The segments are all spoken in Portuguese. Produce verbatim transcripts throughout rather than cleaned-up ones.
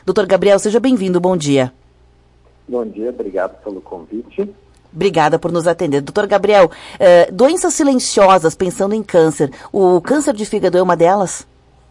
doutor Gabriel, seja bem-vindo, bom dia. Bom dia, obrigado pelo convite. Obrigada por nos atender. doutor Gabriel, eh, doenças silenciosas, pensando em câncer, o câncer de fígado é uma delas?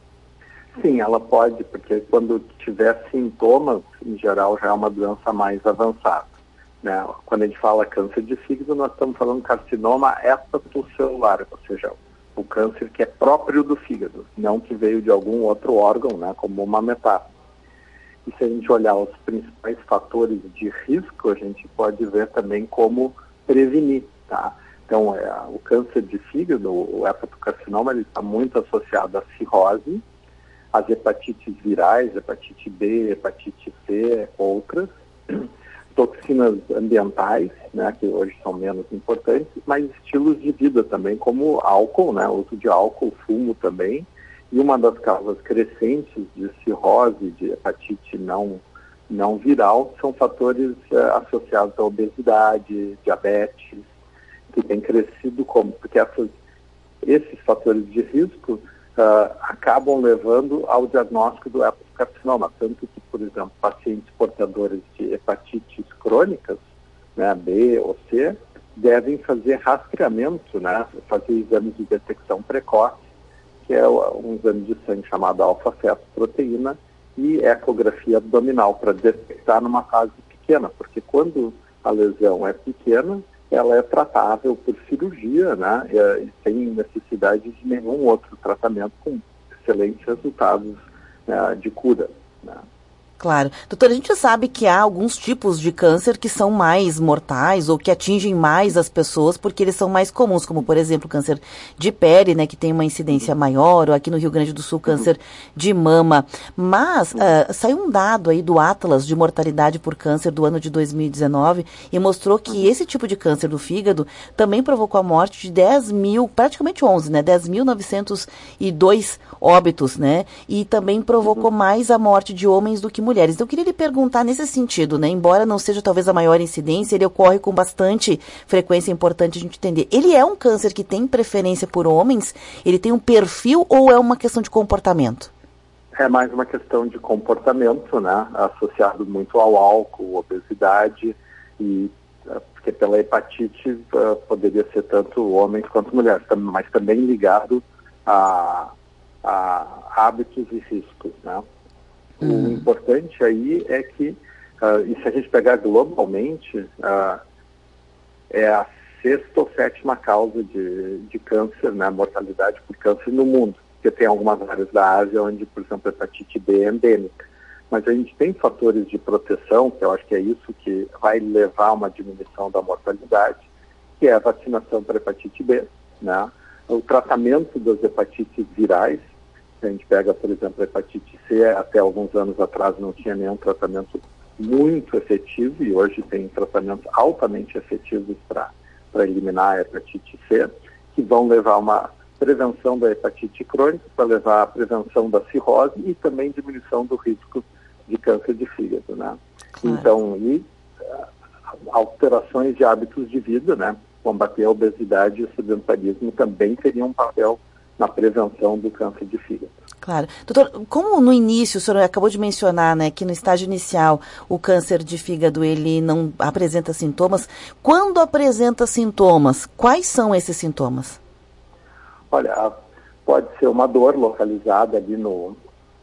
Sim, ela pode, porque quando tiver sintomas, em geral, já é uma doença mais avançada, né? Quando a gente fala câncer de fígado, nós estamos falando carcinoma hepatocelular, ou seja, o câncer que é próprio do fígado, não que veio de algum outro órgão, né, como uma metástase. E se a gente olhar os principais fatores de risco, a gente pode ver também como prevenir, tá? Então, é, o câncer de fígado, o hepatocarcinoma, ele está muito associado à cirrose, às hepatites virais, hepatite B, hepatite C, outras, toxinas ambientais, né, que hoje são menos importantes, mas estilos de vida também, como álcool, né, uso de álcool, fumo também. E uma das causas crescentes de cirrose, de hepatite não, não viral, são fatores eh, associados à obesidade, diabetes, que tem crescido como, porque essas, esses fatores de risco uh, acabam levando ao diagnóstico do hepatocarcinoma, tanto que, por exemplo, pacientes portadores de hepatites crônicas, né, B ou C, devem fazer rastreamento, né, fazer exames de detecção precoce, que é um exame de sangue chamado alfa-fetoproteína e ecografia abdominal, para detectar numa fase pequena, porque quando a lesão é pequena, ela é tratável por cirurgia, né, e, e sem necessidade de nenhum outro tratamento, com excelentes resultados, né, de cura, né. Claro. Doutor, a gente sabe que há alguns tipos de câncer que são mais mortais ou que atingem mais as pessoas porque eles são mais comuns, como, por exemplo, o câncer de pele, né, que tem uma incidência maior, ou aqui no Rio Grande do Sul, câncer de mama. Mas uh, saiu um dado aí do Atlas de mortalidade por câncer do ano de dois mil e dezenove e mostrou que esse tipo de câncer do fígado também provocou a morte de dez mil, praticamente onze, né, dez mil novecentos e dois óbitos, né, e também provocou mais a morte de homens do que mulheres. Então, eu queria lhe perguntar nesse sentido, né? Embora não seja talvez a maior incidência, ele ocorre com bastante frequência, é importante a gente entender. Ele é um câncer que tem preferência por homens? Ele tem um perfil ou é uma questão de comportamento? É mais uma questão de comportamento, né? Associado muito ao álcool, obesidade, e porque pela hepatite uh, poderia ser tanto homens quanto mulheres, mas também ligado a, a hábitos e riscos, né? Uhum. O importante aí é que, uh, e se a gente pegar globalmente, uh, é a sexta ou sétima causa de, de câncer, né, mortalidade por câncer no mundo, porque tem algumas áreas da Ásia onde, por exemplo, a hepatite B é endêmica. Mas a gente tem fatores de proteção, que eu acho que é isso que vai levar a uma diminuição da mortalidade, que é a vacinação para hepatite B, né, o tratamento das hepatites virais. A gente pega, por exemplo, a hepatite C, até alguns anos atrás não tinha nenhum tratamento muito efetivo e hoje tem tratamentos altamente efetivos para eliminar a hepatite C, que vão levar a uma prevenção da hepatite crônica, para levar à prevenção da cirrose e também diminuição do risco de câncer de fígado, né? Claro. Então, e uh, alterações de hábitos de vida, né? Combater a obesidade e o sedentarismo também teriam um papel na prevenção do câncer de fígado. Claro. Doutor, como no início, o senhor acabou de mencionar, né, que no estágio inicial o câncer de fígado ele não apresenta sintomas, quando apresenta sintomas, quais são esses sintomas? Olha, pode ser uma dor localizada ali no,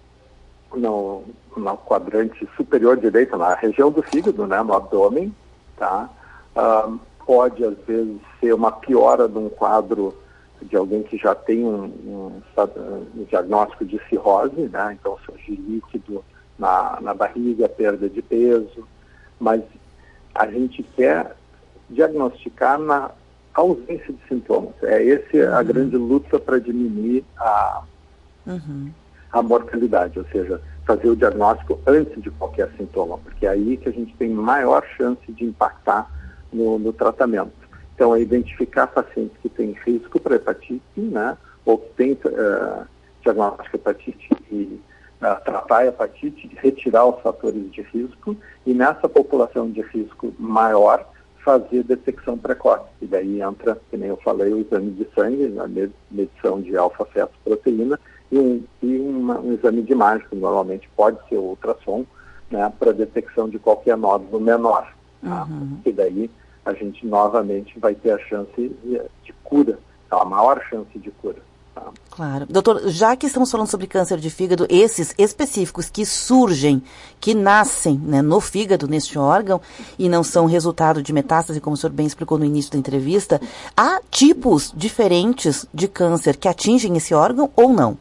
no, no quadrante superior direito, na região do fígado, né, no abdômen, tá? Ah, pode, às vezes, ser uma piora de um quadro de alguém que já tem um, um, um diagnóstico de cirrose, né? Então surge líquido na, na barriga, perda de peso, mas a gente quer diagnosticar na ausência de sintomas. É essa uhum. a grande luta para diminuir a, uhum. a mortalidade, ou seja, fazer o diagnóstico antes de qualquer sintoma, porque é aí que a gente tem maior chance de impactar no, no tratamento. Então, é identificar pacientes que têm risco para hepatite, né, ou que têm uh, diagnóstico de hepatite e uh, tratar a hepatite, retirar os fatores de risco e nessa população de risco maior fazer detecção precoce. E daí entra, que nem eu falei, o exame de sangue, a medição de alfa-fetoproteína e, um, e uma, um exame de imagem, que normalmente pode ser o ultrassom, né, para detecção de qualquer nódulo menor. Tá? Uhum. E daí a gente novamente vai ter a chance de, de cura, a maior chance de cura. Tá? Claro. Doutor, já que estamos falando sobre câncer de fígado, esses específicos que surgem, que nascem, né, no fígado, neste órgão, e não são resultado de metástase, como o senhor bem explicou no início da entrevista, há tipos diferentes de câncer que atingem esse órgão ou não?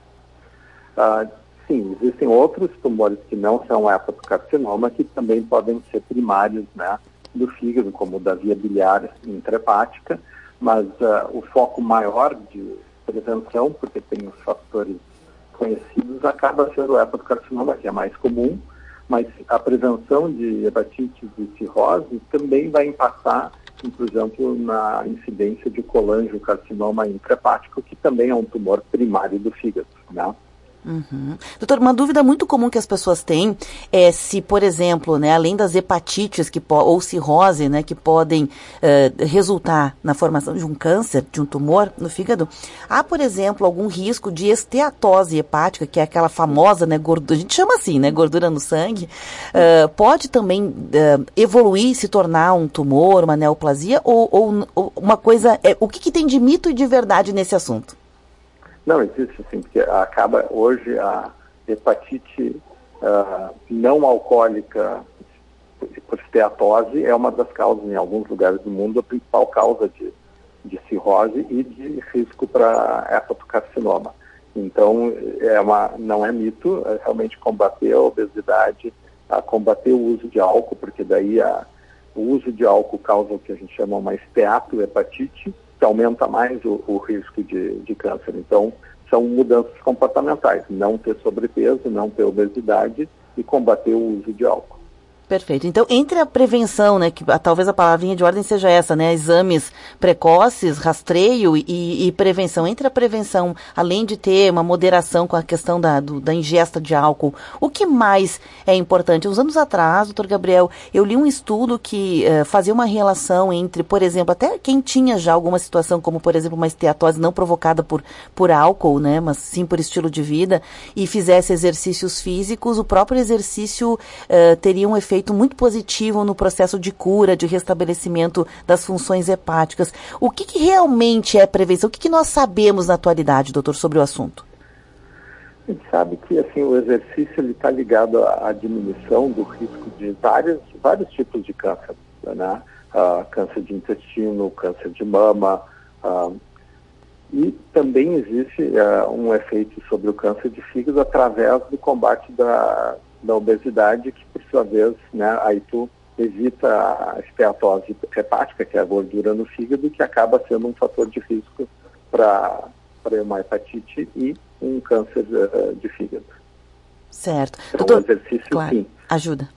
Ah, sim, existem outros tumores que não são hepatocarcinoma, que também podem ser primários, né, do fígado, como o da via biliar intrahepática, mas uh, o foco maior de prevenção, porque tem os fatores conhecidos, acaba sendo o hepatocarcinoma, que é mais comum, mas a prevenção de hepatite e cirrose também vai impactar, por exemplo, na incidência de colangiocarcinoma intrahepático, que também é um tumor primário do fígado, né? Uhum. Doutor, uma dúvida muito comum que as pessoas têm é se, por exemplo, né, além das hepatites que ou cirrose, né, que podem uh, resultar na formação de um câncer, de um tumor no fígado, há, por exemplo, algum risco de esteatose hepática, que é aquela famosa, né, gordura, a gente chama assim, né, gordura no sangue, uh, pode também uh, evoluir, se tornar um tumor, uma neoplasia, ou, ou, ou uma coisa, é, o que, que tem de mito e de verdade nesse assunto? Não, existe sim, porque acaba hoje a hepatite uh, não alcoólica por esteatose é uma das causas, em alguns lugares do mundo, a principal causa de, de cirrose e de risco para hepatocarcinoma. Então, é uma, não é mito, é realmente combater a obesidade, a combater o uso de álcool, porque daí a, o uso de álcool causa o que a gente chama uma esteatohepatite, que aumenta mais o, o risco de, de câncer. Então, são mudanças comportamentais, não ter sobrepeso, não ter obesidade e combater o uso de álcool. Perfeito. Então, entre a prevenção, né, que talvez a palavrinha de ordem seja essa, né, exames precoces, rastreio e, e prevenção, entre a prevenção, além de ter uma moderação com a questão da, do, da ingesta de álcool, o que mais é importante? Uns anos atrás, doutor Gabriel, eu li um estudo que uh, fazia uma relação entre, por exemplo, até quem tinha já alguma situação, como, por exemplo, uma esteatose não provocada por, por álcool, né, mas sim por estilo de vida, e fizesse exercícios físicos, o próprio exercício uh, teria um efeito muito positivo no processo de cura, de restabelecimento das funções hepáticas. O que, que realmente é prevenção? O que, que nós sabemos na atualidade, doutor, sobre o assunto? A gente sabe que assim, o exercício está ligado à diminuição do risco de vários, vários tipos de câncer, né? Uh, câncer de intestino, câncer de mama, uh, e também existe uh, um efeito sobre o câncer de fígado através do combate da da obesidade, que por sua vez, né, aí tu evita a esteatose hepática, que é a gordura no fígado, que acaba sendo um fator de risco para uma hepatite e um câncer uh, de fígado. Certo. Então, doutor, o exercício, claro, sim. ajuda.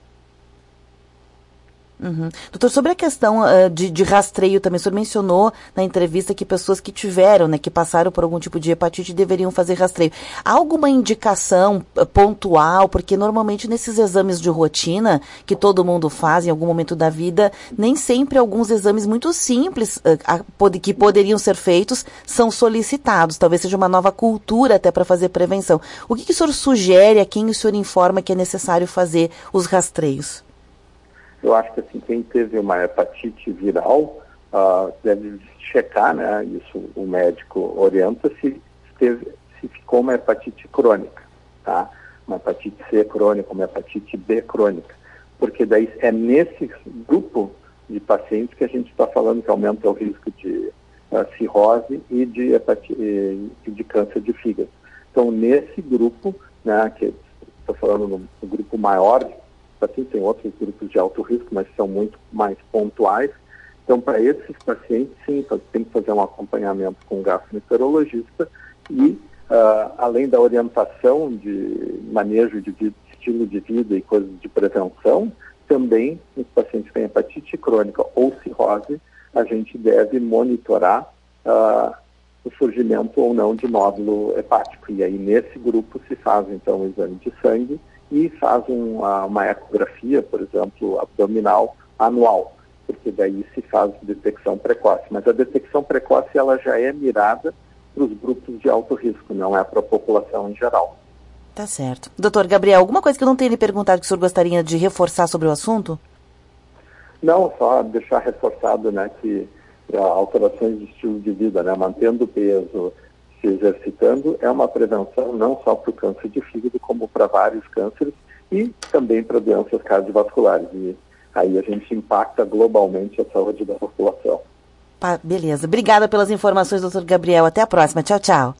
Uhum. Doutor, sobre a questão uh, de, de rastreio também, o senhor mencionou na entrevista que pessoas que tiveram, né, que passaram por algum tipo de hepatite deveriam fazer rastreio. Há alguma indicação uh, pontual? Porque normalmente nesses exames de rotina que todo mundo faz em algum momento da vida, nem sempre alguns exames muito simples uh, a, pod- que poderiam ser feitos são solicitados. Talvez seja uma nova cultura até para fazer prevenção. O que, que o senhor sugere, a quem o senhor informa que é necessário fazer os rastreios? Eu acho que assim, quem teve uma hepatite viral uh, deve checar, né? Isso o médico orienta se, teve, se ficou uma hepatite crônica, tá? Uma hepatite C crônica, uma hepatite B crônica. Porque daí é nesse grupo de pacientes que a gente está falando que aumenta o risco de uh, cirrose e de, hepatite, e de câncer de fígado. Então, nesse grupo, né, que estou falando no, no grupo maior, assim, tem outros grupos de alto risco, mas são muito mais pontuais. Então, para esses pacientes, sim, tem que fazer um acompanhamento com um gastroenterologista e, uh, além da orientação de manejo de vida, estilo de vida e coisas de prevenção, também, nos pacientes que têm hepatite crônica ou cirrose, a gente deve monitorar uh, o surgimento ou não de nódulo hepático. E aí, nesse grupo, se faz, então, o exame de sangue e faz uma, uma ecografia, por exemplo, abdominal anual, porque daí se faz detecção precoce. Mas a detecção precoce ela já é mirada para os grupos de alto risco, não é para a população em geral. Tá certo. Doutor Gabriel, alguma coisa que eu não tenha lhe perguntado que o senhor gostaria de reforçar sobre o assunto? Não, só deixar reforçado, né, que alterações de estilo de vida, né, mantendo o peso, se exercitando, é uma prevenção não só para o câncer de fígado, como para vários cânceres e também para doenças cardiovasculares. E aí a gente impacta globalmente a saúde da população. Beleza. Obrigada pelas informações, doutor Gabriel. Até a próxima. Tchau, tchau.